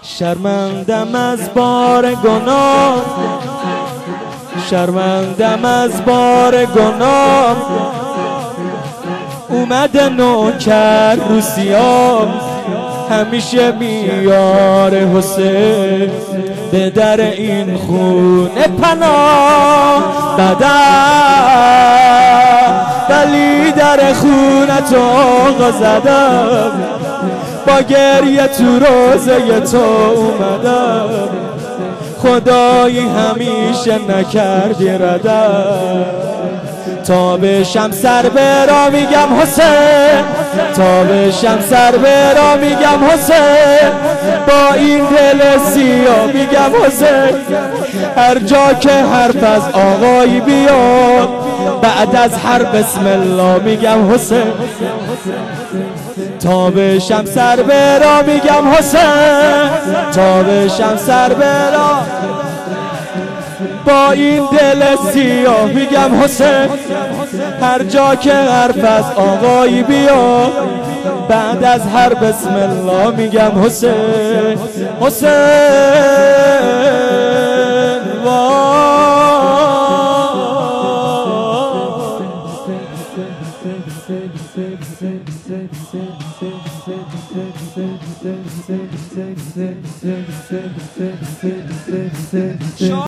شرمندم از بار گناه، شرمندم از بار گناه. اومده نوکر رو سیاه، همیشه میاره حسین به در این خونه پناه. ولی در خونه تو آقا زدم، با گریه تو روزه تو اومدم. خدایی همیشه نکردی ردم، تا بشم سر به را میگم حسین، تا بشم سر به را میگم حسین. با این دل سیاه میگم حسین، هر جا که حرف از آقایی بیاد، بعد از هر بسم الله میگم حسین. تا بشم سر به را میگم حسین، تا بشم سر به را. با این دل سیاه میگم حسین، هر جا که حرف از آقایی بیاد، بعد از هر بسم الله میگم حسین. حسین